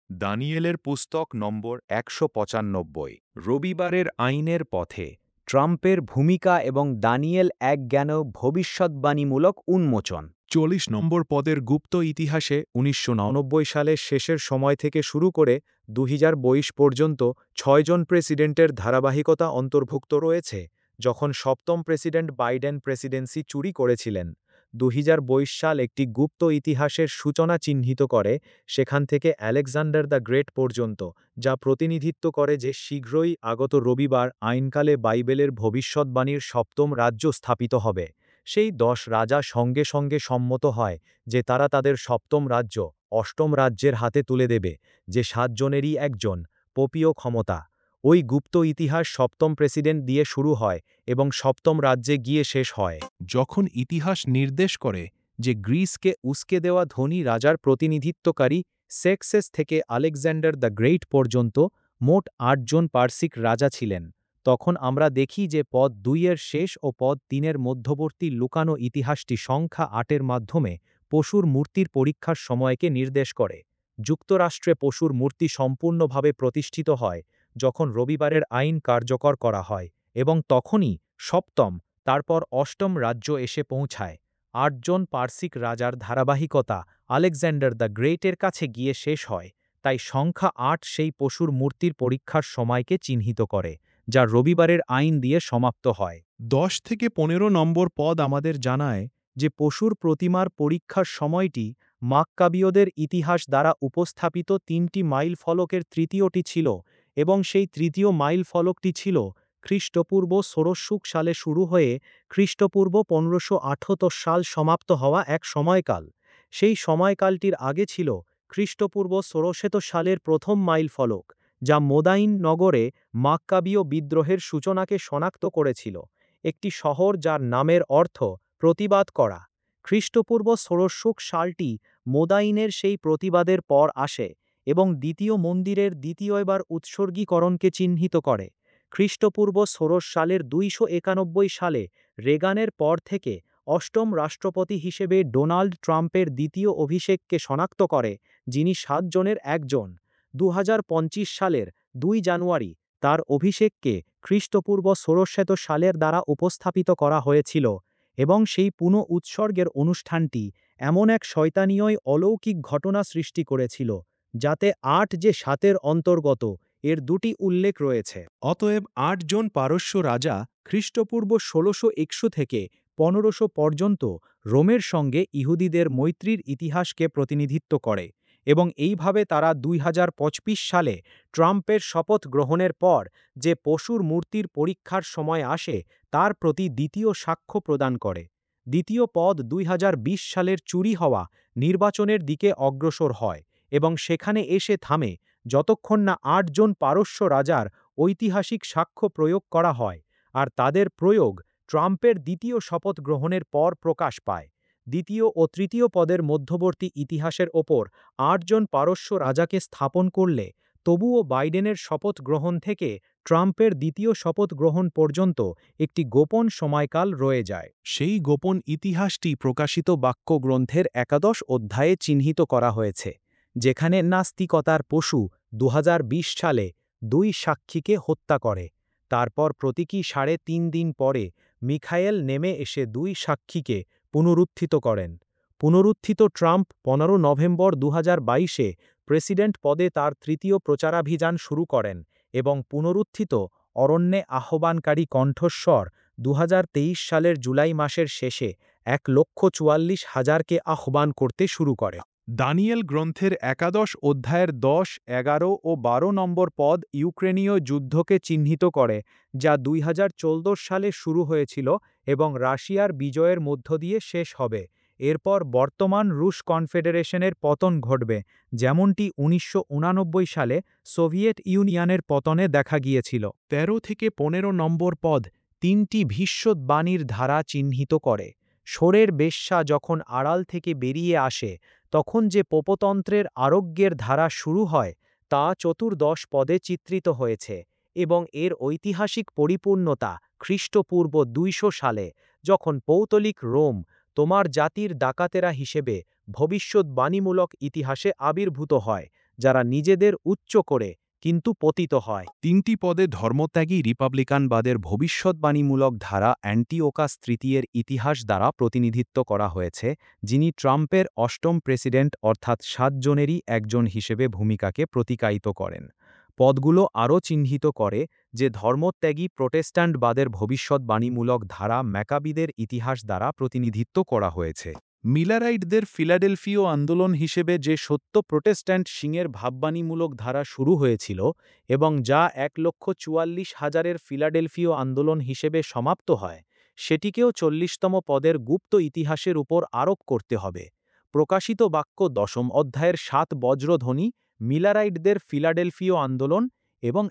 দানিয়েলের পুস্তক নম্বর ১৯৫। রবিবারের আইনের পথে ট্রাম্পের ভূমিকা এবং দানিয়েল ১ জ্ঞান ভবিষ্যদ্বাণীমূলক উন্মোচন। ৪০ নম্বর পদের গুপ্ত ইতিহাসে ১৯৯৯ সালের শেষের সময় থেকে শুরু করে ২০২২ পর্যন্ত ৬ জন প্রেসিডেন্টের ধারাবাহিকতা অন্তর্ভুক্ত রয়েছে, যখন সপ্তম প্রেসিডেন্ট বাইডেন প্রেসিডেন্সি চুরি করেছিলেন। ২০২২ সাল একটি গুপ্ত ইতিহাসের সূচনা চিহ্নিত করে, সেখান থেকে আলেকজান্ডার দ্য গ্রেট পর্যন্ত, যা প্রতিনিধিত্ব করে যে শীঘ্রই আগত রবিবার আইনকালে বাইবেলের ভবিষ্যদ্বাণীর সপ্তম রাজ্য স্থাপিত হবে। সেই ১০ রাজা সঙ্গে সঙ্গে সম্মত হয় যে তারা তাদের সপ্তম রাজ্য অষ্টম রাজ্যের হাতে তুলে দেবে, যে ৭ জনেরই একজন, পোপীয় ক্ষমতা। ওই গুপ্ত ইতিহাস সপ্তম প্রেসিডেন্ট দিয়ে শুরু হয় এবং সপ্তম রাজ্যে গিয়ে শেষ হয়। যখন ইতিহাস নির্দেশ করে যে গ্রিসকে উস্কে দেওয়া ধনী রাজার প্রতিনিধিত্বকারী সেক্সেস থেকে আলেকজান্ডার দ্য গ্রেট পর্যন্ত মোট ৮ জন পার্সিক রাজা ছিলেন, তখন আমরা দেখি যে পদ ২ এর শেষ ও পদ ৩ এর মধ্যবর্তী লুকানো ইতিহাসটি সংখ্যা ৮ এর মাধ্যমে পশুর মূর্তির পরীক্ষার সময়কে নির্দেশ করে। যুক্তরাষ্ট্রে পশুর মূর্তি সম্পূর্ণভাবে প্রতিষ্ঠিত হয় যখন রবিবারের আইন কার্যকর করা হয়, এবং তখনই সপ্তম, তারপর অষ্টম রাজ্য এসে পৌঁছায়। ৮ জন পার্সিক রাজার ধারাবাহিকতা আলেকজান্ডার দ্য গ্রেটের কাছে গিয়ে শেষ হয়, তাই সংখ্যা ৮ সেই পশুর মূর্তির পরীক্ষার সময়কে চিহ্নিত করে, যা রবিবারের আইন দিয়ে সমাপ্ত হয়। ১০ থেকে ১৫ নম্বর পদ আমাদের জানায় যে পশুর প্রতিমার পরীক্ষার সময়টি মাক্কাবীয়দের ইতিহাস দ্বারা উপস্থাপিত ৩টি মাইল ফলকের তৃতীয়টি ছিল, এবং সেই তৃতীয় মাইল ফলকটি ছিল খ্রিস্টপূর্ব ১৬০০ সালে শুরু হয়ে খ্রিস্টপূর্ব ১৫৭৮ সাল সমাপ্ত হওয়া এক সময়কাল। সেই সময়কালটির আগে ছিল খ্রিস্টপূর্ব ১৬০০ সালের প্রথম মাইল ফলক, যা মোদাইন নগরে মাক্কাবীয় বিদ্রোহের সূচনাকে শনাক্ত করেছিল, একটি শহর যার নামের অর্থ প্রতিবাদ করা। খ্রিস্টপূর্ব ১৬০০ সালটি মোদাইনের সেই প্রতিবাদের পর আসে এবং দ্বিতীয় মন্দিরের দ্বিতীয়বার উৎসর্গীকরণকে চিহ্নিত করে। খ্রিস্টপূর্ব ১৬০ সালের ২৯১ সালে রেগানের পর থেকে অষ্টম রাষ্ট্রপতি হিসেবে ডোনাল্ড ট্রাম্পের দ্বিতীয় অভিষেককে শনাক্ত করে, যিনি ৭ জনের একজন। ২০২৫ সালের ২ জানুয়ারি তার অভিষেককে খ্রিস্টপূর্ব ১৬০০ সালের দ্বারা উপস্থাপিত করা হয়েছিল, এবং সেই পুনঃ উৎসর্গের অনুষ্ঠানটি এমন এক শয়তানীয় অলৌকিক ঘটনা সৃষ্টি করেছিল, যাতে ৮ যে ৭-এর অন্তর্গত এর ২টি উল্লেখ রয়েছে। অতএব ৮ জন পারস্য রাজা খ্রিস্টপূর্ব ১৬০১ থেকে ১৫০০ পর্যন্ত রোমের সঙ্গে ইহুদিদের মৈত্রীর ইতিহাসকে প্রতিনিধিত্ব করে, এবং এইভাবে তারা ২০২৫ সালে ট্রাম্পের শপথ গ্রহণের পর যে পশুর মূর্তির পরীক্ষার সময় আসে তার প্রতি দ্বিতীয় সাক্ষ্য প্রদান করে। দ্বিতীয় পদ ২০২০ সালের চুরি হওয়া নির্বাচনের দিকে অগ্রসর হয় এবং সেখানে এসে থামে যতক্ষণ না ৮ জন পারস্য রাজার ঐতিহাসিক সাক্ষ্য প্রয়োগ করা হয়, আর তাদের প্রয়োগ ট্রাম্পের দ্বিতীয় শপথ গ্রহণের পর প্রকাশ পায়। দ্বিতীয় ও তৃতীয় পদের মধ্যবর্তী ইতিহাসের ওপর ৮ জন পারস্য রাজাকে স্থাপন করলে তবুও বাইডেনের শপথ গ্রহণ থেকে ট্রাম্পের দ্বিতীয় শপথ গ্রহণ পর্যন্ত একটি গোপন সময়কাল রয়ে যায়। সেই গোপন ইতিহাসটি প্রকাশিত বাক্য গ্রন্থের ১১ অধ্যায়ে চিহ্নিত করা হয়েছে, যেখানে নাস্তিকতার পশু ২০২০ সালে ২ সাক্ষীকে হত্যা করে। তারপর প্রতীকী ৩.৫ দিন পরে মিখায়েল নেমে এসে ২ সাক্ষীকে পুনরুত্থিত করেন। পুনরুত্থিত ট্রাম্প ১৫ নভেম্বর ২০২২-এ প্রেসিডেন্ট পদে তার তৃতীয় প্রচারাভিযান শুরু করেন এবং পুনরুত্থিত অরণ্যে আহ্বানকারী কণ্ঠস্বর ২০২৩ সালের জুলাই মাসের শেষে ১,৪৪,০০০-কে আহ্বান করতে শুরু করে। দানিয়েল গ্রন্থের ১১ অধ্যায়ের ১০, ১১ ও ১২ নম্বর পদ ইউক্রেনীয় যুদ্ধকে চিহ্নিত করে, যা ২০১৪ সালে শুরু হয়েছিল এবং রাশিয়ার বিজয়ের মধ্য দিয়ে শেষ হবে। এরপর বর্তমান রুশ কনফেডারেশনের পতন ঘটবে, যেমনটি ১৯৮৯ সালে সোভিয়েত ইউনিয়নের পতনে দেখা গিয়েছিল। ১৩ থেকে ১৫ নম্বর পদ ৩টি ভীষ্মদ্বাণীর ধারা চিহ্নিত করে। শোরের বেশ্যা যখন আড়াল থেকে বেরিয়ে আসে, তখন যে পোপতন্ত্রের আরোগ্যের ধারা শুরু হয় তা চতুর্দশ পদে চিত্রিত হয়েছে, এবং এর ঐতিহাসিক পরিপূর্ণতা খ্রিস্টপূর্ব ২০০ সালে, যখন পৌতলিক রোম তোমার জাতির ডাকাতেরা হিসেবে ভবিষ্যদ্বাণীমূলক ইতিহাসে আবির্ভূত হয়, যারা নিজেদের উচ্চ করে কিন্তু পতিত হয়। 3টি পদে ধর্মত্যাগী রিপাবলিকানবাদের ভবিষ্যদ্বাণীমূলক ধারা অ্যান্টিওকাস তৃতীয়ের ইতিহাস দ্বারা প্রতিনিধিত্ব করা হয়েছে, যিনি ট্রাম্পের অষ্টম প্রেসিডেন্ট অর্থাৎ 7 জনেরই একজন হিসেবে ভূমিকাকে প্রতিকায়িত করেন। পদগুলো আরও চিহ্নিত করে যে ধর্মত্যাগী প্রোটেস্ট্যান্টবাদের ভবিষ্যদ্বাণীমূলক ধারা ম্যাকাবিদের ইতিহাস দ্বারা প্রতিনিধিত্ব করা হয়েছে। মিলারাইটদের ফিলাডেলফীয় আন্দোলন হিসেবে যে সত্য প্রোটেস্ট্যান্ট সিংয়ের ভাববাণীমূলক ধারা শুরু হয়েছিল এবং যা 1,44,000-এর ফিলাডেলফীয় আন্দোলন হিসেবে সমাপ্ত হয়, সেটিকেও 40তম পদের গুপ্ত ইতিহাসের উপর আরোপ করতে হবে। প্রকাশিত বাক্য 10ম অধ্যায়ের 7 বজ্রধ্বনি মিলারাইটদের ফিলাডেলফীয় আন্দোলন এবং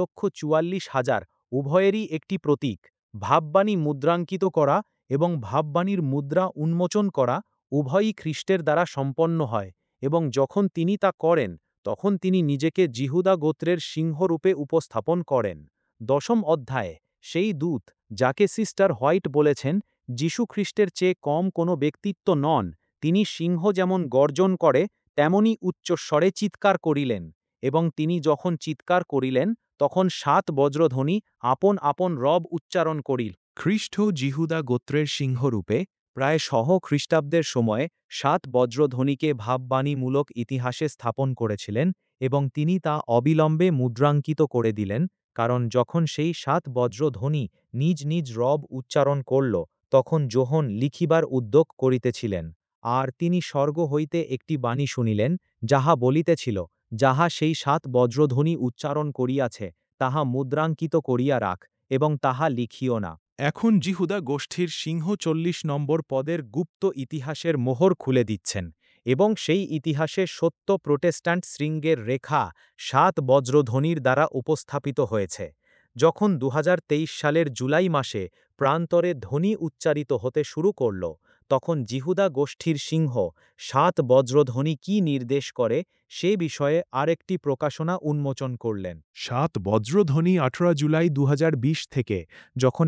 1,44,000 উভয়েরই একটি প্রতীক। ভাববাণী মুদ্রাঙ্কিত করা এবং ভাববাণীর মুদ্রা উন্মোচন করা উভয়ই খ্রিস্টের দ্বারা সম্পন্ন হয়, এবং যখন তিনি তা করেন তখন তিনি নিজেকে জিহুদা গোত্রের সিংহরূপে উপস্থাপন করেন। 10ম অধ্যায়ে সেই দূত, যাকে সিস্টার হোয়াইট বলেছেন যীশু খ্রিস্টের চেয়ে কম কোনো ব্যক্তিত্ব নন, তিনি সিংহ যেমন গর্জন করে তেমনি উচ্চস্বরে চিৎকার করিলেন, এবং তিনি যখন চিৎকার করিলেন তখন 7 বজ্রধ্বনি আপন আপন রব উচ্চারণ করিল। খ্রিস্ট জিহুদা গোত্রের সিংহরূপে প্রায় খ্রিস্টাব্দের সময়ে 7 বজ্রধ্বনিকে ভাববাণীমূলক ইতিহাসে স্থাপন করেছিলেন, এবং তিনি তা অবিলম্বে মুদ্রাঙ্কিত করে দিলেন, কারণ যখন সেই 7 বজ্রধ্বনি নিজ নিজ রব উচ্চারণ করল, তখন যোহন লিখিবার উদ্যোগ করিতেছিলেন। আর তিনি স্বর্গ হইতে একটি বাণী শুনিলেন, যাহা বলিতেছিল, যাহা সেই 7 বজ্রধ্বনি উচ্চারণ করিয়াছে তাহা মুদ্রাঙ্কিত করিয়া রাখ, এবং তাহা লিখিও না। এখন জিহুদা গোষ্ঠীর সিংহ 40 নম্বর পদের গুপ্ত ইতিহাসের মোহর খুলে দিচ্ছেন, এবং সেই ইতিহাসে সত্য প্রোটেস্ট্যান্ট শৃঙ্গের রেখা 7 বজ্রধ্বনির দ্বারা উপস্থাপিত হয়েছে। যখন 2023 সালের জুলাই মাসে প্রান্তরে ধ্বনি উচ্চারিত হতে শুরু করল, তখন জিহুদা গোষ্ঠীর সিংহ 7 বজ্রধ্বনি কি নির্দেশ করে সে বিষয়ে আরেকটি প্রকাশনা উন্মোচন করলেন। 7 বজ্রধ্বনি 18 জুলাই 2020 থেকে, যখন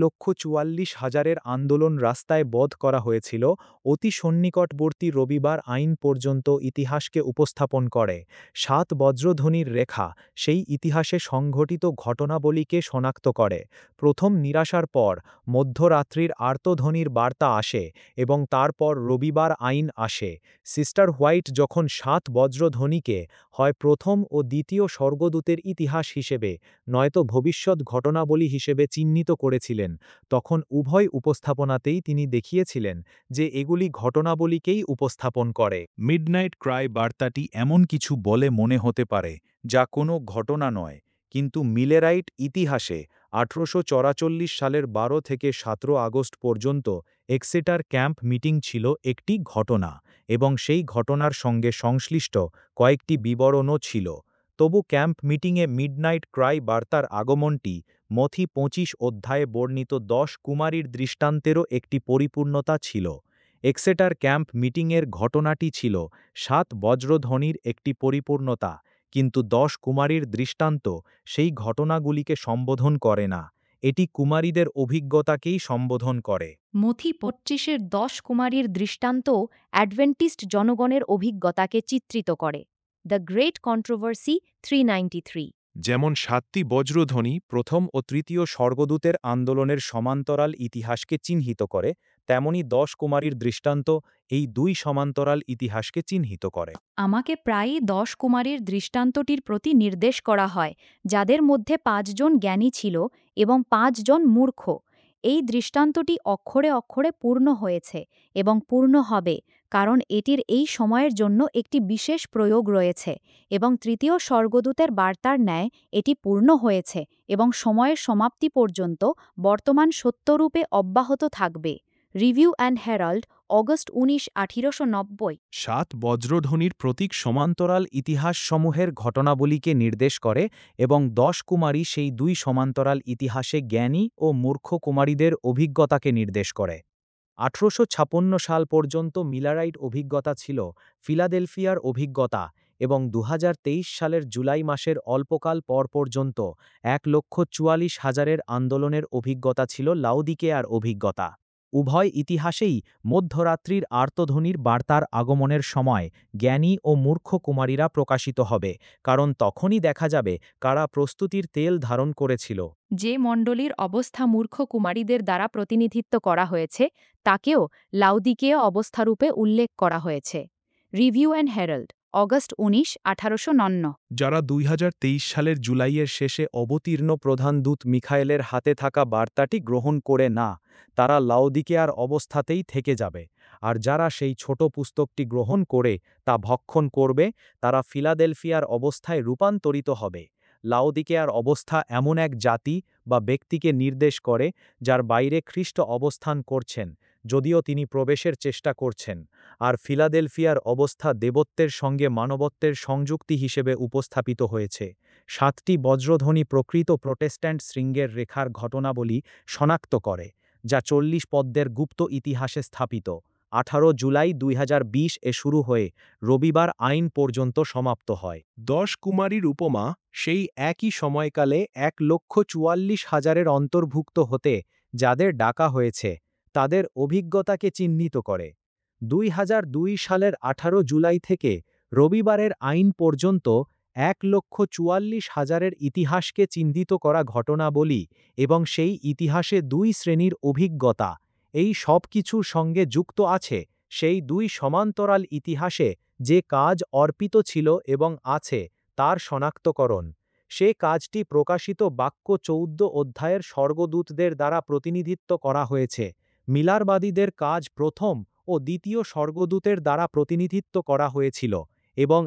1,44,000-এর আন্দোলন রাস্তায় বধ করা হয়েছিল, অতি সন্নিকটবর্তী রবিবার আইন পর্যন্ত ইতিহাসকে উপস্থাপন করে। 7 বজ্রধ্বনির রেখা সেই ইতিহাসে সংঘটিত ঘটনাবলীকে শনাক্ত করে। প্রথম নিরাশার পর মধ্যরাত্রির আর্তধ্বনির বার্তা আসে, এবং তারপর রবিবার আইন আসে। সিস্টার হোয়াইট যখন 7 বজ্রধ্বনিকে হয় প্রথম ও দ্বিতীয় স্বর্গদূতের ইতিহাস হিসেবে নয়তো ভবিষ্যৎ ঘটনাবলী হিসেবে চিহ্নিত করেছিলেন, তখন উভয় উপস্থাপনাতেই তিনি দেখিয়েছিলেন যে এগুলি ঘটনাবলীকেই উপস্থাপন করে। মিডনাইট ক্রাই বার্তাটি এমন কিছু বলে মনে হতে পারে যা কোনো ঘটনা নয়, কিন্তু মিলেরাইট ইতিহাসে 1844 সালের 12 থেকে 17 আগস্ট পর্যন্ত এক্সেটার ক্যাম্প মিটিং ছিল একটি ঘটনা, এবং সেই ঘটনার সঙ্গে সংশ্লিষ্ট কয়েকটি বিবরণও ছিল। তবু ক্যাম্প মিটিংয়ে মিডনাইট ক্রাই বার্তার আগমনটি মথি 25 অধ্যায়ে বর্ণিত 10 কুমারীর দৃষ্টান্তেরও একটি পরিপূর্ণতা ছিল। এক্সেটার ক্যাম্প মিটিংয়ের ঘটনাটি ছিল 7 বজ্রধ্বনির একটি পরিপূর্ণতা, কিন্তু 10 কুমারীর দৃষ্টান্ত সেই ঘটনাগুলিকে সম্বোধন করে না, এটি কুমারীদের অভিজ্ঞতাকেই সম্বোধন করে। মথি 25-এর 10 কুমারীর দৃষ্টান্তও অ্যাডভেন্টিস্ট জনগণের অভিজ্ঞতাকে চিত্রিত করে। The Great Controversy 393। যেমন 7টি বজ্রধ্বনি প্রথম ও তৃতীয় স্বর্গদূতের আন্দোলনের সমান্তরাল ইতিহাসকে চিহ্নিত করে, তেমনি 10 কুমারীর দৃষ্টান্ত এই 2 সমান্তরাল ইতিহাসকে চিহ্নিত করে। আমাকে প্রায়ই 10 কুমারীর দৃষ্টান্তটির প্রতি নির্দেশ করা হয়, যাদের মধ্যে 5 জন জ্ঞানী ছিল এবং 5 জন মূর্খ। এই দৃষ্টান্তটি অক্ষরে অক্ষরে পূর্ণ হয়েছে এবং পূর্ণ হবে, কারণ এটির এই সময়ের জন্য একটি বিশেষ প্রয়োগ রয়েছে, এবং তৃতীয় স্বর্গদূতের বার্তার ন্যায় এটি পূর্ণ হয়েছে এবং সময়ের সমাপ্তি পর্যন্ত বর্তমান সত্যরূপে অব্যাহত থাকবে। Review and Herald, August 19, 1890। 7 বজ্রধ্বনির প্রতীক সমান্তরাল ইতিহাসসমূহের ঘটনাবলীকে নির্দেশ করে, এবং 10 কুমারী সেই 2 সমান্তরাল ইতিহাসে জ্ঞানী ও মূর্খ কুমারীদের অভিজ্ঞতাকে নির্দেশ করে। 1856 সাল পর্যন্ত মিলারাইট অভিজ্ঞতা ছিল ফিলাডেলফিয়ার অভিজ্ঞতা, এবং 2023 সালের জুলাই মাসের অল্পকাল পর পর্যন্ত 1,44,000-এর আন্দোলনের অভিজ্ঞতা ছিল লাউদিকেয়ার অভিজ্ঞতা। উভয় ইতিহাসেই মধ্যরাত্রির আর্তধ্বনির বার্তার আগমনের সময় জ্ঞানী ও মূর্খ কুমারীরা প্রকাশিত হবে, কারণ তখনই দেখা যাবে কারা প্রস্তুতির তেল ধারণ করেছিল। যে মণ্ডলীর অবস্থা মূর্খ কুমারীদের দ্বারা প্রতিনিধিত্ব করা হয়েছে তাকেও লাউদিকেয় অবস্থারূপে উল্লেখ করা হয়েছে। Review and Herald, August ১৯, ১৮৫৯। যারা ২০২৩ সালের জুলাইয়ের শেষে অবতীর্ণ প্রধান দূত মিখায়েলের হাতে থাকা বার্তাটি গ্রহণ করে না, তারা লাউদিকেয়ার অবস্থাতেই থেকে যাবে। আর যারা সেই ছোট পুস্তকটি গ্রহণ করে তা ভক্ষণ করবে, তারা ফিলাডেলফিয়ার অবস্থায় রূপান্তরিত হবে। লাউদিকেয়ার অবস্থা এমন এক জাতি বা ব্যক্তিকে নির্দেশ করে যার বাইরে খ্রিস্ট অবস্থান করছেন, যদিও তিনি প্রবেশের চেষ্টা করছেন। আর ফিলাডেলফিয়ার অবস্থা দেবত্বের সঙ্গে মানবত্বের সংযুক্তি হিসেবে উপস্থাপিত হয়েছে। ৭টি বজ্রধ্বনি প্রকৃত প্রোটেস্ট্যান্ট শৃঙ্গের রেখার ঘটনাবলী শনাক্ত করে, যা ৪০ পদ্মের গুপ্ত ইতিহাসে স্থাপিত। ১৮ জুলাই ২০২০ শুরু হয়ে রবিবার আইন পর্যন্ত সমাপ্ত হয়। ১০ কুমারীর উপমা সেই একই সময়কালে ১,৪৪,০০০-এর অন্তর্ভুক্ত হতে যাদের ডাকা হয়েছে তাদের অভিজ্ঞতাকে চিহ্নিত করে। ২০০২ সালের ১৮ জুলাই থেকে রবিবারের আইন পর্যন্ত ১,৪৪,০০০-এর ইতিহাসকে চিহ্নিত করা ঘটনাবলী এবং সেই ইতিহাসে ২ শ্রেণীর অভিজ্ঞতা, এই সব কিছুর সঙ্গে যুক্ত আছে সেই ২ সমান্তরাল ইতিহাসে যে কাজ অর্পিত ছিল এবং আছে তার শনাক্তকরণ। সে কাজটি প্রকাশিত বাক্য ১৪ অধ্যায়ের স্বর্গদূতদের দ্বারা প্রতিনিধিত্ব করা হয়েছে। মিলারবাদীদের কাজ প্রথম ও দ্বিতীয় স্বর্গদূতের দ্বারা প্রতিনিধিত্ব করা হয়েছিল এবং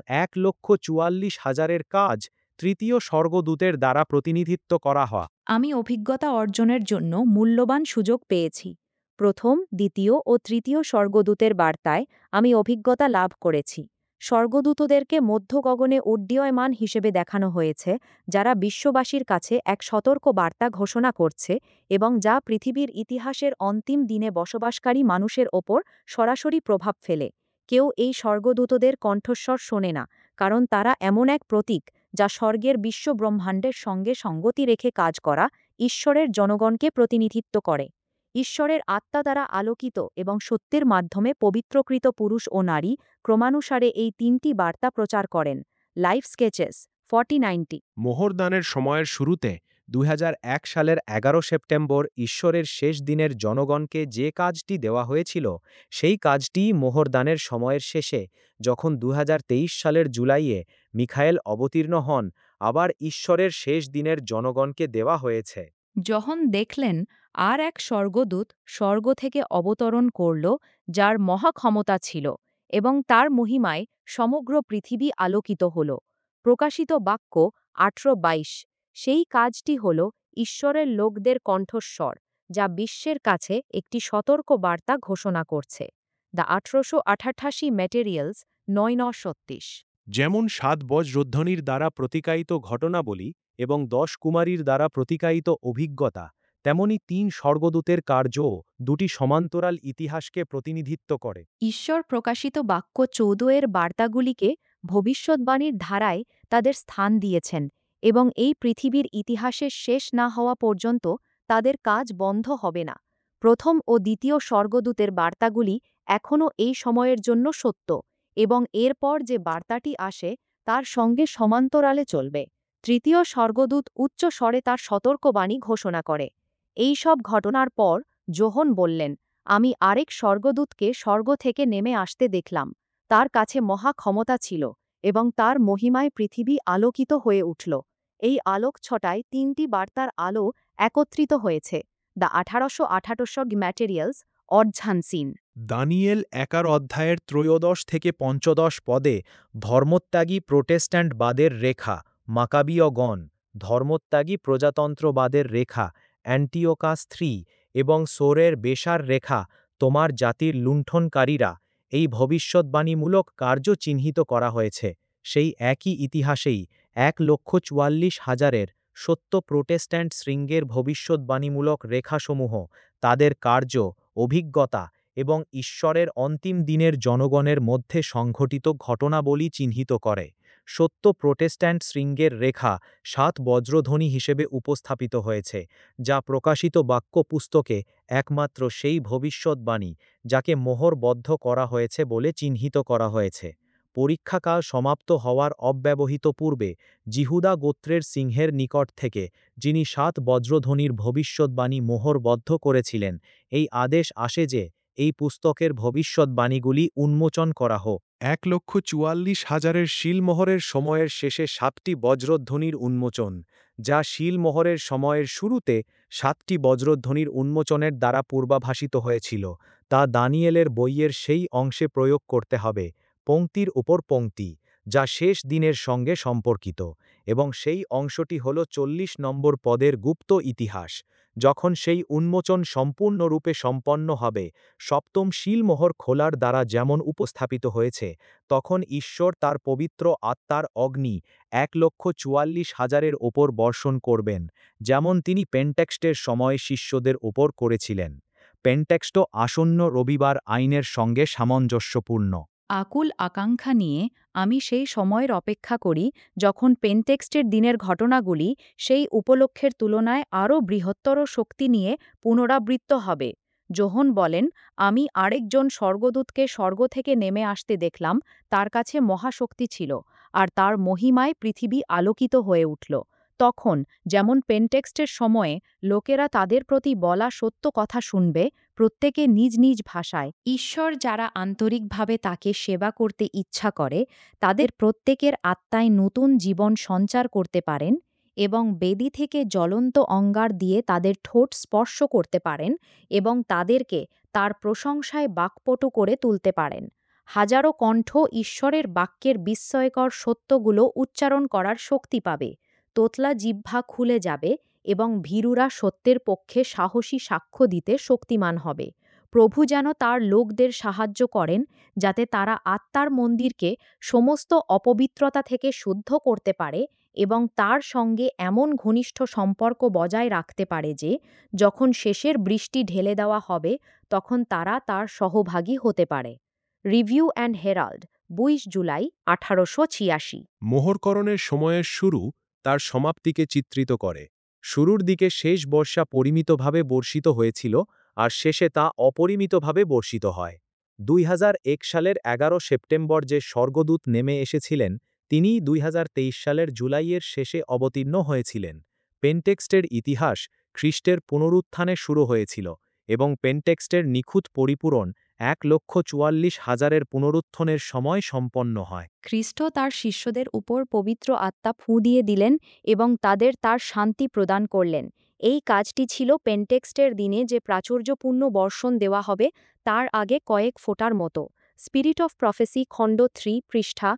১,৪৪,০০০-এর কাজ তৃতীয় স্বর্গদূতের দ্বারা প্রতিনিধিত্ব করা হয়। আমি অভিজ্ঞতা অর্জনের জন্য মূল্যবান সুযোগ পেয়েছি। প্রথম, দ্বিতীয় ও তৃতীয় স্বর্গদূতের বার্তায় আমি অভিজ্ঞতা লাভ করেছি। স্বর্গদূতদেরকে মধ্য গগনে উড্ডীয়মান হিসেবে দেখানো হয়েছে, যারা বিশ্ববাসীর কাছে এক সতর্ক বার্তা ঘোষণা করছে এবং যা পৃথিবীর ইতিহাসের অন্তিম দিনে বসবাসকারী মানুষের ওপর সরাসরি প্রভাব ফেলে। কেউ এই স্বর্গদূতদের কণ্ঠস্বর শোনে না, কারণ তারা এমন এক প্রতীক যা স্বর্গের বিশ্বব্রহ্মাণ্ডের সঙ্গে সঙ্গতি রেখে কাজ করা ঈশ্বরের জনগণকে প্রতিনিধিত্ব করে। ঈশ্বরের আত্মা দ্বারা আলোকিত এবং সত্যের মাধ্যমে পবিত্রকৃত পুরুষ ও নারী ক্রমানুসারে এই ৩টি বার্তা প্রচার করেন। Life sketches 4090। মোহরদানের সময়ের শুরুতে ২০০১ সালের ১১ সেপ্টেম্বর ঈশ্বরের শেষ দিনের জনগণকে যে কাজটি দেওয়া হয়েছিল, সেই কাজটিই মোহরদানের সময়ের শেষে, যখন ২০২৩ সালের জুলাইয়ে মিখায়েল অবতীর্ণ হন, আবার ঈশ্বরের শেষ দিনের জনগণকে দেওয়া হয়েছে। যখন দেখলেন আর এক স্বর্গদূত স্বর্গ থেকে অবতরণ করল, যার মহাক্ষমতা ছিল, এবং তার মহিমায় সমগ্র পৃথিবী আলোকিত হল। প্রকাশিত বাক্য ১৮:২২। সেই কাজটি হল ঈশ্বরের লোকদের কণ্ঠস্বর, যা বিশ্বের কাছে একটি সতর্ক বার্তা ঘোষণা করছে। দ্য ১৮৮৮ ম্যাটেরিয়ালস ৯:৩৬। যেমন ৭ বজ্রধ্বনির দ্বারা প্রতিকায়িত ঘটনাবলী এবং ১০ কুমারীর দ্বারা প্রতিকায়িত অভিজ্ঞতা, তেমনি ৩ স্বর্গদূতের কার্যও ২টি সমান্তরাল ইতিহাসকে প্রতিনিধিত্ব করে। ঈশ্বর প্রকাশিত বাক্য ১৪ এর বার্তাগুলিকে ভবিষ্যদ্বাণীর ধারায় তাদের স্থান দিয়েছেন এবং এই পৃথিবীর ইতিহাসের শেষ না হওয়া পর্যন্ত তাদের কাজ বন্ধ হবে না। প্রথম ও দ্বিতীয় স্বর্গদূতের বার্তাগুলি এখনও এই সময়ের জন্য সত্য এবং এরপর যে বার্তাটি আসে তার সঙ্গে সমান্তরালে চলবে। তৃতীয় স্বর্গদূত উচ্চ স্বরে তার সতর্কবাণী ঘোষণা করে। এই সব ঘটনার পর যোহন বললেন, আমি আরেক স্বর্গদূতকে স্বর্গ থেকে নেমে আসতে দেখলাম। তার কাছে মহা ক্ষমতা ছিল এবং তার মহিমায় পৃথিবী আলোকিত হয়ে উঠল। এই আলোক ছটায় ৩টি বার্তার আলো একত্রিত হয়েছে। দ্য ১৮৮৮ ম্যাটেরিয়ালস অর্ঝানসিন। দানিয়েল ১ অধ্যায়ের ১৩ থেকে ৫ পদে ধর্মত্যাগী প্রোটেস্ট্যান্টবাদের রেখা মাকাবীয়গণ, ধর্মত্যাগী প্রজাতন্ত্রবাদের রেখা অ্যান্টিওকাস III এবং সোরের বেশার রেখা তোমার জাতির লুণ্ঠনকারীরা, এই ভবিষ্যদ্বাণীমূলক কার্য চিহ্নিত করা হয়েছে। সেই একই ইতিহাসেই ১,৪৪,০০০-এর সত্য প্রোটেস্ট্যান্ট শৃঙ্গের ভবিষ্যদ্বাণীমূলক রেখাসমূহ তাদের কার্য, অভিজ্ঞতা এবং ঈশ্বরের অন্তিম দিনের জনগণের মধ্যে সংঘটিত ঘটনাবলী চিহ্নিত করে। সত্য প্রোটেস্ট্যান্ট শৃঙ্গের রেখা 7 বজ্রধ্বনি হিসেবে উপস্থাপিত হয়েছে, যা প্রকাশিত বাক্য পুস্তকে একমাত্র সেই ভবিষ্যদ্বাণী যাকে মোহরবদ্ধ করা হয়েছে বলে চিহ্নিত করা হয়েছে। পরীক্ষাকাল সমাপ্ত হওয়ার অব্যবহিত পূর্বে জিহুদা গোত্রের সিংহের নিকট থেকে, যিনি 7 বজ্রধ্বনির ভবিষ্যদ্বাণী মোহরবদ্ধ করেছিলেন, এই আদেশ আসে যে এই পুস্তকের ভবিষ্যদ্বাণীগুলি উন্মোচন করা হোক। 1,44,000 শিলমোহরের সময়ের শেষে 7টি বজ্রধ্বনির উন্মোচন, যা শিলমোহরের সময়ের শুরুতে 7টি বজ্রধ্বনির উন্মোচনের দ্বারা পূর্বাভাসিত হয়েছিল, তা দানিয়েলের বইয়ের সেই অংশে প্রয়োগ করতে হবে, পংক্তির উপর পংক্তি, যা শেষ দিনের সঙ্গে সম্পর্কিত, এবং সেই অংশটি হল 40 নম্বর পদের গুপ্ত ইতিহাস। যখন সেই উন্মোচন সম্পূর্ণরূপে সম্পন্ন হবে, সপ্তম শিলমোহর খোলার দ্বারা যেমন উপস্থাপিত হয়েছে, তখন ঈশ্বর তার পবিত্র আত্মার অগ্নি 1,44,000 ওপর বর্ষণ করবেন, যেমন তিনি পেন্টেক্সটের সময় শিষ্যদের ওপর করেছিলেন। পেন্টেক্সট আসন্ন রবিবার আইনের সঙ্গে সামঞ্জস্যপূর্ণ। আকুল আকাঙ্ক্ষা নিয়ে আমি সেই সময়ের অপেক্ষা করি যখন পেন্টেক্সটের দিনের ঘটনাগুলি সেই উপলক্ষের তুলনায় আরও বৃহত্তর শক্তি নিয়ে পুনরাবৃত্ত হবে। যোহন বলেন, আমি আরেকজন স্বর্গদূতকে স্বর্গ থেকে নেমে আসতে দেখলাম, তার কাছে মহাশক্তি ছিল, আর তার মহিমায় পৃথিবী আলোকিত হয়ে উঠল। তখন, যেমন পেন্টেক্সটের সময়ে, লোকেরা তাদের প্রতি বলা সত্য কথা শুনবে, প্রত্যেকে নিজ নিজ ভাষায়। ঈশ্বর যারা আন্তরিকভাবে তাকে সেবা করতে ইচ্ছা করে, তাদের প্রত্যেকের আত্মায় নতুন জীবন সঞ্চার করতে পারেন এবং বেদি থেকে জ্বলন্ত অঙ্গার দিয়ে তাদের ঠোঁট স্পর্শ করতে পারেন এবং তাদেরকে তার প্রশংসায় বাক্পটু করে তুলতে পারেন। হাজারো কণ্ঠ ঈশ্বরের বাক্যের বিস্ময়কর সত্যগুলো উচ্চারণ করার শক্তি পাবে। তোতলা জিহ্বা খুলে যাবে এবং ভীরুরা সত্যের পক্ষে সাহসী সাক্ষ্য দিতে শক্তিমান হবে। প্রভু যেন তার লোকদের সাহায্য করেন, যাতে তারা আত্মার মন্দিরকে সমস্ত অপবিত্রতা থেকে শুদ্ধ করতে পারে এবং তার সঙ্গে এমন ঘনিষ্ঠ সম্পর্ক বজায় রাখতে পারে যে, যখন শেষের বৃষ্টি ঢেলে দেওয়া হবে, তখন তারা তার সহভাগী হতে পারে। Review and Herald, 22 July 1886। মোহরকরণের সময়ের শুরু তার সমাপ্তিকে চিত্রিত করে। শুরুর দিকে শেষ বর্ষা পরিমিতভাবে বর্ষিত হয়েছিল, আর শেষে তা অপরিমিতভাবে বর্ষিত হয়। 2001 সালের 11 সেপ্টেম্বর যে স্বর্গদূত নেমে এসেছিলেন, তিনি 2023 সালের জুলাইয়ের শেষে অবতীর্ণ হয়েছিলেন। পেন্টেক্সটের ইতিহাস খ্রিস্টের পুনরুত্থানে শুরু হয়েছিল, এবং পেন্টেক্সটের নিখুঁত পরিপূরণ 1,44,000 পুনরুত্থনের সময় সম্পন্ন হয়। খ্রিস্ট তার শিষ্যদের উপর পবিত্র আত্মা ফুঁ দিয়ে দিলেন এবং তাদের তার শান্তি প্রদান করলেন। এই কাজটি ছিল পেন্টেক্সটের দিনে যে প্রাচুর্যপূর্ণ বর্ষণ দেওয়া হবে, তার আগে কয়েক ফোঁটার মতো। স্পিরিট অফ প্রফেসি খণ্ড 3 পৃষ্ঠা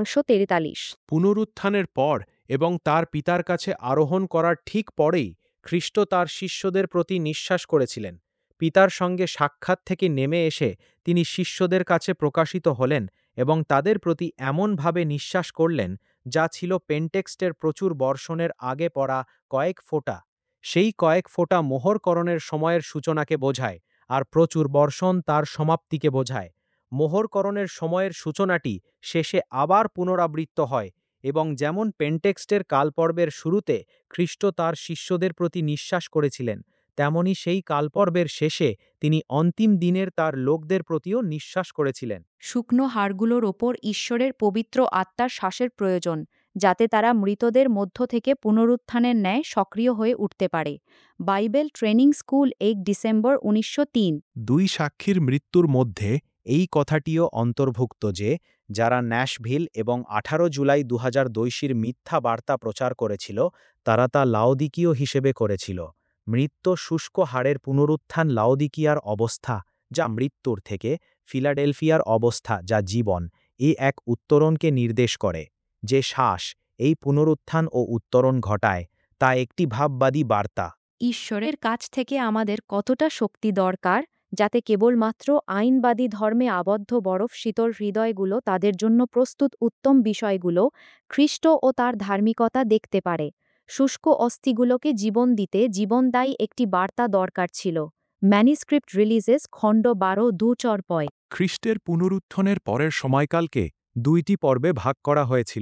543। পুনরুত্থানের পর এবং তার পিতার কাছে আরোহণ করার ঠিক পরেই খ্রিস্ট তার শিষ্যদের প্রতি নিঃশ্বাস করেছিলেন। পিতার সঙ্গে সাক্ষাৎ থেকে নেমে এসে তিনি শিষ্যদের কাছে প্রকাশিত হলেন এবং তাদের প্রতি এমনভাবে নিঃশ্বাস করলেন, যা ছিল পেন্টেক্সটের প্রচুর বর্ষণের আগে পড়া কয়েক ফোঁটা। সেই কয়েক ফোঁটা মোহরকরণের সময়ের সূচনাকে বোঝায়, আর প্রচুর বর্ষণ তার সমাপ্তিকে বোঝায়। মোহরকরণের সময়ের সূচনাটি শেষে আবার পুনরাবৃত্ত হয়, এবং যেমন পেন্টেক্সটের কালপর্বের শুরুতে খ্রিস্ট তার শিষ্যদের প্রতি নিঃশ্বাস করেছিলেন, তেমনি সেই কালপর্বের শেষে তিনি অন্তিম দিনের তার লোকদের প্রতিও নিঃশ্বাস করেছিলেন। শুকনো হাড়গুলোর ওপর ঈশ্বরের পবিত্র আত্মার শ্বাসের প্রয়োজন, যাতে তারা মৃতদের মধ্য থেকে পুনরুত্থানের ন্যায় সক্রিয় হয়ে উঠতে পারে। Bible training school, 1 December 1903। 2 সাক্ষীর মৃত্যুর মধ্যে এই কথাটিও অন্তর্ভুক্ত যে, যারা ন্যাশভিল এবং 18 জুলাই 2002 মিথ্যা বার্তা প্রচার করেছিল, তারা তা লাওদিকীয় হিসেবে করেছিল। মৃত্যু শুষ্ক হাড়ের পুনরুত্থান লাওদিকিয়ার অবস্থা, যা মৃত্যুর থেকে, ফিলাডেলফিয়ার অবস্থা, যা জীবন, এই এক উত্তরণকে নির্দেশ করে। যে শ্বাস এই পুনরুত্থান ও উত্তরণ ঘটায়, তা একটি ভাববাদী বার্তা। ঈশ্বরের কাছ থেকে আমাদের কতটা শক্তি দরকার, যাতে কেবলমাত্র আইনবাদী ধর্মে আবদ্ধ বরফ শীতল হৃদয়গুলো তাদের জন্য প্রস্তুত উত্তম বিষয়গুলো, খ্রিস্ট ও তার ধার্মিকতা দেখতে পারে। শুষ্ক অস্থিগুলোকে জীবন দিতে জীবনদায়ী একটি বার্তা দরকার ছিল। ম্যানিস্ক্রিপ্ট রিলিজেস খণ্ড 12 2 খ্রিস্টের পুনরুত্থনের পরের সময়কালকে 2টি পর্বে ভাগ করা হয়েছিল।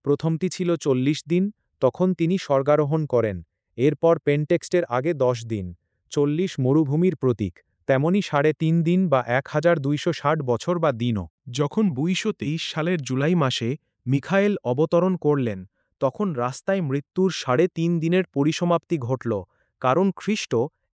প্রথমটি ছিল 40 দিন, তখন তিনি স্বর্গারোহণ করেন। এরপর পেন্টেক্সটের আগে 10 দিন, 40 মরুভূমির প্রতীক, তেমনি 3.5 দিন বা 1260 বছর বা দিনও। যখন 223 সালের জুলাই মাসে মিখায়েল অবতরণ করলেন, তখন রাস্তায় মৃত্যুর 3.5 দিনের পরিসমাপ্তি ঘটল, কারণ খ্রিস্ট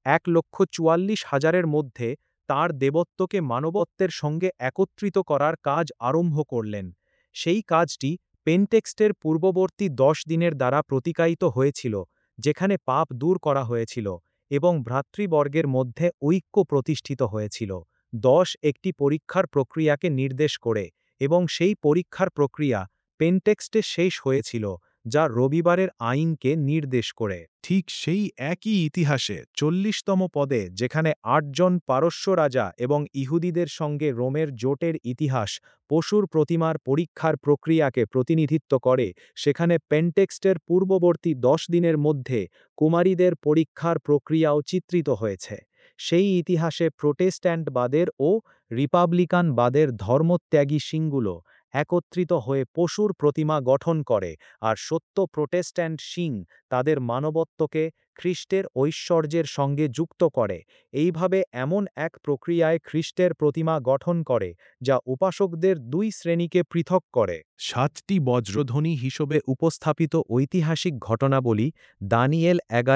1,44,000-এর মধ্যে তাঁর দেবত্বকে মানবত্বের সঙ্গে একত্রিত করার কাজ আরম্ভ করলেন। সেই কাজটি পেন্টেক্সটের পূর্ববর্তী 10 দিনের দ্বারা প্রতিকায়িত হয়েছিল, যেখানে পাপ দূর করা হয়েছিল এবং ভ্রাতৃবর্গের মধ্যে ঐক্য প্রতিষ্ঠিত হয়েছিল। 10 একটি পরীক্ষার প্রক্রিয়াকে নির্দেশ করে, এবং সেই পরীক্ষার প্রক্রিয়া পেন্টেক্সটে শেষ হয়েছিল, যা রবিবারের আইনকে নির্দেশ করে। ঠিক সেই একই ইতিহাসে 40তম পদে, যেখানে 8 জন পারস্য রাজা এবং ইহুদিদের সঙ্গে রোমের জোটের ইতিহাস পশুর প্রতিমার পরীক্ষার প্রক্রিয়াকে প্রতিনিধিত্ব করে, সেখানে পেন্টেক্সটের পূর্ববর্তী 10 দিনের মধ্যে কুমারীদের পরীক্ষার প্রক্রিয়াও চিত্রিত হয়েছে। সেই ইতিহাসে প্রোটেস্ট্যান্টবাদের ও রিপাবলিকানবাদের ধর্মত্যাগী শিংগুলো একত্রিত হয়ে পশুর প্রতিমা গঠন করে, আর সত্য প্রোটেস্ট্যান্ট শিং তাদের মানবত্বকে খ্রিস্টের ঐশ্বর্যের সঙ্গে যুক্ত করে। এইভাবে এমন এক প্রক্রিয়ায় খ্রিস্টের প্রতিমা গঠন করে, যা উপাসকদের 2 শ্রেণীকে পৃথক করে। 7টি বজ্রধ্বনি হিসেবে উপস্থাপিত ঐতিহাসিক ঘটনাবলী দানিয়েল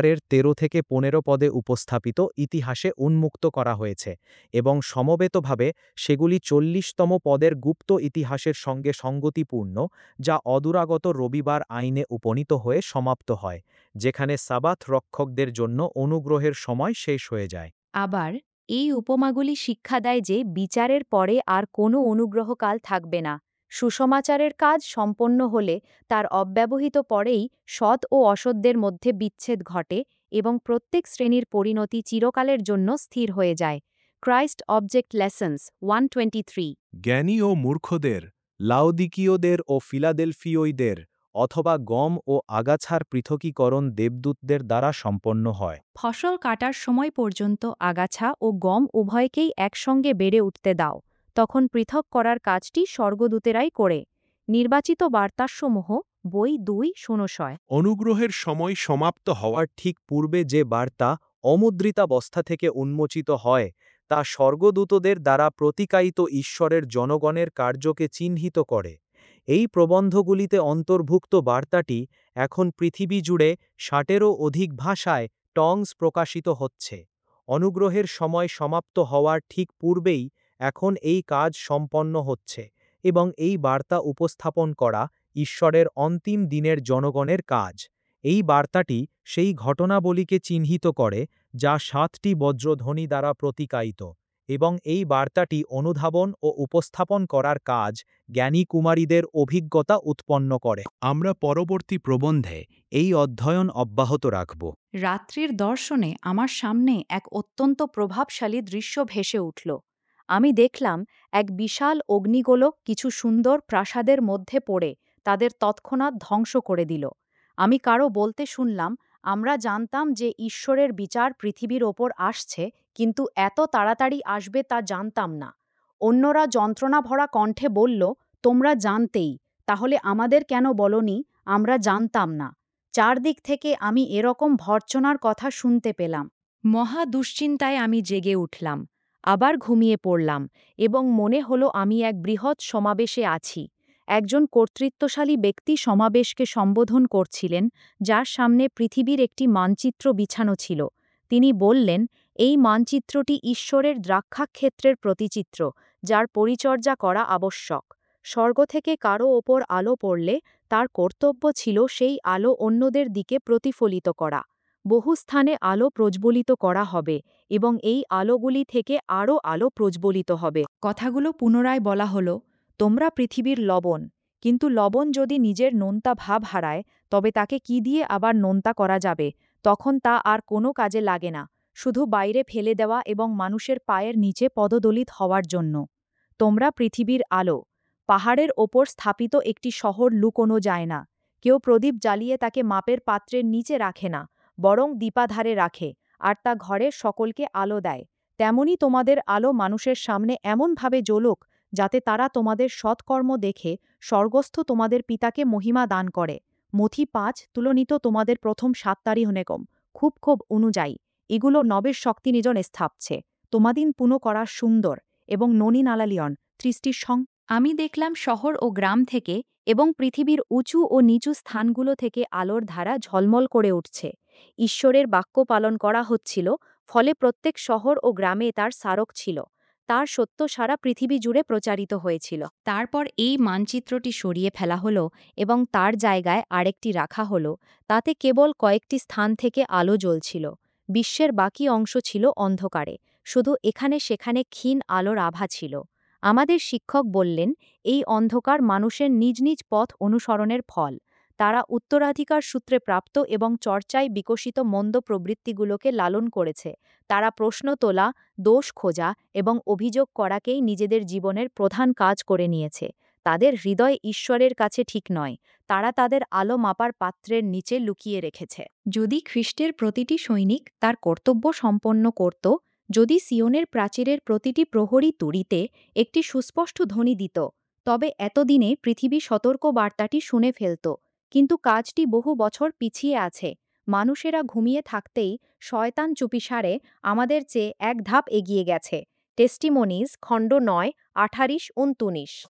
11-13 পদে উপস্থাপিত ইতিহাসে উন্মুক্ত করা হয়েছে, এবং সমবেতভাবে সেগুলি 40তম পদের গুপ্ত ইতিহাসের সঙ্গে সঙ্গতিপূর্ণ, যা অদূরাগত রবিবার আইনে উপনীত হয়ে সমাপ্ত হয়, যেখানে সাবাথ রক্ষকদের জন্য অনুগ্রহের সময় শেষ হয়ে যায়। আবার এই উপমাগুলি শিক্ষা দেয় যে বিচারের পরে আর কোনো অনুগ্রহকাল থাকবে না। সুসমাচারের কাজ সম্পন্ন হলে তার অব্যবহিত পরেই সৎ ও অসৎদের মধ্যে বিচ্ছেদ ঘটে এবং প্রত্যেক শ্রেণীর পরিণতি চিরকালের জন্য স্থির হয়ে যায়। Christ Object Lessons 123। জ্ঞানী ও মূর্খদের, লাউদিকীয়দের ও ফিলাদেলফিয়ীদের, অথবা গম ও আগাছার পৃথকীকরণ দেবদূতদের দ্বারা সম্পন্ন হয়। ফসল কাটার সময় পর্যন্ত আগাছা ও গম উভয়কেই একসঙ্গে বেড়ে উঠতে দাও, তখন পৃথক করার কাজটি স্বর্গদূতেরাই করে। নির্বাচিত বার্তাসমূহ বই 2:16। অনুগ্রহের সময় সমাপ্ত হওয়ার ঠিক পূর্বে যে বার্তা অমুদ্রিতাবস্থা থেকে উন্মোচিত হয়, তা স্বর্গদূতদের দ্বারা প্রতিকায়িত ঈশ্বরের জনগণের কার্যকে চিহ্নিত করে। এই প্রবন্ধগুলিতে অন্তর্ভুক্ত বার্তাটি এখন পৃথিবী জুড়ে 60-এরও অধিক ভাষায় টংস প্রকাশিত হচ্ছে। অনুগ্রহের সময় সমাপ্ত হওয়ার ঠিক পূর্বেই এখন এই কাজ সম্পন্ন হচ্ছে, এবং এই বার্তা উপস্থাপন করা ঈশ্বরের অন্তিম দিনের জনগণের কাজ। এই বার্তাটি সেই ঘটনাবলীকে চিহ্নিত করে যা 7টি বজ্রধ্বনি দ্বারা প্রতিকায়িত, এবং এই বার্তাটি অনুধাবন ও উপস্থাপন করার কাজ জ্ঞানী কুমারীদের অভিজ্ঞতা উৎপন্ন করে। আমরা পরবর্তী প্রবন্ধে এই অধ্যয়ন অব্যাহত রাখব। রাত্রির দর্শনে আমার সামনে এক অত্যন্ত প্রভাবশালী দৃশ্য ভেসে উঠল। আমি দেখলাম এক বিশাল অগ্নিগোলক কিছু সুন্দর প্রাসাদের মধ্যে পড়ে তাদের তৎক্ষণাৎ ধ্বংস করে দিল। আমি কারো বলতে শুনলাম, আমরা জানতাম যে ঈশ্বরের বিচার পৃথিবীর ওপর আসছে, কিন্তু এত তাড়াতাড়ি আসবে তা জানতাম না। অন্যরা যন্ত্রণাভরা কণ্ঠে বলল, তোমরা জানতেই, তাহলে আমাদের কেন বলনি? আমরা জানতাম না। চারদিক থেকে আমি এরকম ভর্ৎসনার কথা শুনতে পেলাম। মহা দুশ্চিন্তায় আমি জেগে উঠলাম, আবার ঘুমিয়ে পড়লাম, এবং মনে হলো আমি এক বৃহৎ সমাবেশে আছি। একজন কর্তৃত্বশালী ব্যক্তি সমাবেশকে সম্বোধন করছিলেন, যার সামনে পৃথিবীর একটি মানচিত্র বিছানো ছিল। তিনি বললেন, এই মানচিত্রটি ঈশ্বরের দ্রাক্ষাক্ষেত্রের প্রতিচিত্র, যার পরিচর্যা করা আবশ্যক। স্বর্গ থেকে কারো ওপর আলো পড়লে তার কর্তব্য ছিল সেই আলো অন্যদের দিকে প্রতিফলিত করা। বহু স্থানে আলো প্রজ্বলিত করা হবে, এবং এই আলোগুলি থেকে আরও আলো প্রজ্বলিত হবে। কথাগুলো পুনরায় বলা হলো, তোমরা পৃথিবীর লবণ, কিন্তু লবণ যদি নিজের নোনতা ভাব হারায়, তবে তাকে কি দিয়ে আবার নোনতা করা যাবে? তখন তা আর কোনো কাজে লাগে না, শুধু বাইরে ফেলে দেওয়া এবং মানুষের পায়ের নিচে পদদলিত হওয়ার জন্য। তোমরা পৃথিবীর আলো। পাহাড়ের ওপর স্থাপিত একটি শহর লুকোনো যায় না। কেউ প্রদীপ জ্বালিয়ে তাকে মাপের পাত্রের নিচে রাখে না, বরং দীপাধারে রাখে, আর তা ঘরের সকলকে আলো দেয়। তেমনি তোমাদের আলো মানুষের সামনে এমনভাবে জ্বলুক যাতে তারা তোমাদের সৎকর্ম দেখে স্বর্গস্থ তোমাদের পিতাকে মহিমা দান করে। মথি ৫ তুলনিত তোমাদের প্রথম ৭ তারিহনেকম খুব খুব অনুযায়ী এগুলো নবের শক্তি নিজন স্থাপছে তোমাদিন পুনো করা সুন্দর এবং ননী নালালিয়ন ত্রিষ্টির সং। আমি দেখলাম শহর ও গ্রাম থেকে এবং পৃথিবীর উঁচু ও নিচু স্থানগুলো থেকে আলোর ধারা ঝলমল করে উঠছে। ঈশ্বরের বাক্য পালন করা হচ্ছিল, ফলে প্রত্যেক শহর ও গ্রামে তার স্মারক ছিল। তার সত্য সারা পৃথিবী জুড়ে প্রচারিত হয়েছিল। তারপর এই মানচিত্রটি সরিয়ে ফেলা হলো এবং তার জায়গায় আরেকটি রাখা হলো। তাতে কেবল কয়েকটি স্থান থেকে আলো জ্বলছিল। বিশ্বের বাকি অংশ ছিল অন্ধকারে, শুধু এখানে সেখানে ক্ষীণ আলোর আভা ছিল। আমাদের শিক্ষক বললেন, এই অন্ধকার মানুষের নিজ নিজ পথ অনুসরণের ফল। তারা উত্তরাধিকার সূত্রে প্রাপ্ত এবং চর্চায় বিকশিত মন্দ প্রবৃত্তিগুলোকে লালন করেছে। তারা প্রশ্ন তোলা, দোষ খোঁজা এবং অভিযোগ করাকেই নিজেদের জীবনের প্রধান কাজ করে নিয়েছে। তাদের হৃদয় ঈশ্বরের কাছে ঠিক নয়, তারা তাদের আলো মাপার পাত্রের নিচে লুকিয়ে রেখেছে। যদি খ্রিস্টের প্রতিটি সৈনিক তার কর্তব্য সম্পন্ন করত, যদি সিওনের প্রাচীরের প্রতিটি প্রহরী তুড়িতে একটি সুস্পষ্ট ধ্বনি দিত, তবে এতদিনে পৃথিবী সতর্ক বার্তাটি শুনে ফেলত। কিন্তু কাজটি বহু বছর পিছিয়ে আছে। মানুষেরা ঘুমিয়ে থাকতেই শয়তান চুপিসারে আমাদের চেয়ে এক ধাপ এগিয়ে গেছে। টেস্টিমনিজ খণ্ড ৯ ২৮-২৯।